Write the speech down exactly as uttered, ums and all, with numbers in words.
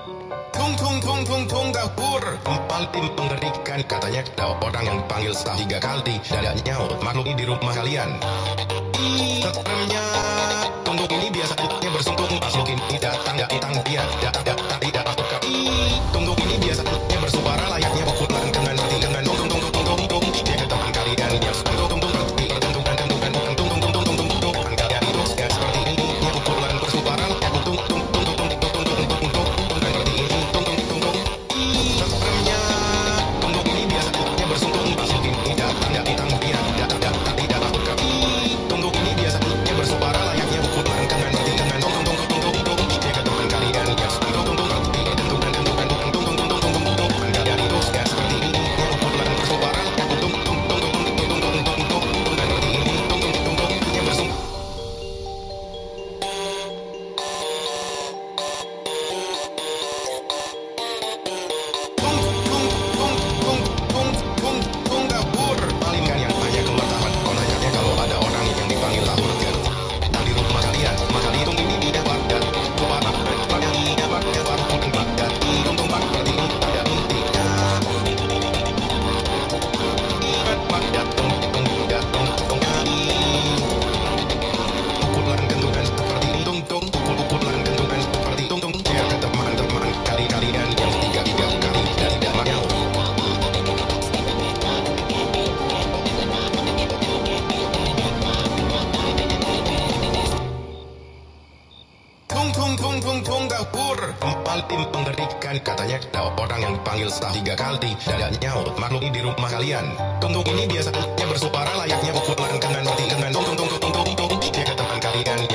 Tung tung tung tung tung dapur paling mengerikan, katanya ada orang yang dipanggil sah tiga kali dan nyaut makhluk di rumah kalian. Sebenarnya tunggu ini biasanya bersuntung, makhluk ini datang datang dia datang datang tidak masuk ke. Tunggu ini biasanya bersuara layaknya pukulan dengan mati dengan tung tung tung tung tung tung dia ke teman kalian yang tung tung tung tung pertentukan tentukan tung tung tung tung tung tung tung teman kalian itu ya seperti ini dia pukulan bersuara layaknya tung tung tung tung tung tung tung tung tung tung tung seperti ini tung tung tung tung. Sebenarnya tunggu ini biasanya bersuntung, makhluk ini datang datang dia datang datang tidak masuk ke. Tunggu ini biasanya bersuara layaknya pukulan dengan mati dengan tung tung tung tung tung tung dia ke teman kalian yang tung tung tung tung tentukan tentukan tung tung tung tung tung tung tung teman kalian itu ya seperti ini dia pukulan bersuara layaknya tung tung tung tung tung tung tung tung tung tung dan seperti ini tung tung tung tung dia bersuntung. Tung dapur palingkan yang hanya keluar taman konanya kalau ada orang yang dipanggil tahun kan dan di rumah kalian maka hitung ini dia warga lupa pada dia warga warga warga tung tung bak seperti ini ada intinya warga tung tung tung tung tung pukulan gentungan seperti tung tung pukulan gentungan seperti tung tung dia ke teman-teman kali kalian yang tiga tiga kali dan tidak mau. Tung tung tung tung tung dapur paling mengerikan, katanya ada orang yang dipanggil sah tiga kali dan nyaut makhluk di rumah kalian. Tung tung ini biasanya bersuara layaknya pukulan dengan mati dengan tung tung tung tung tung tung dia ke teman kalian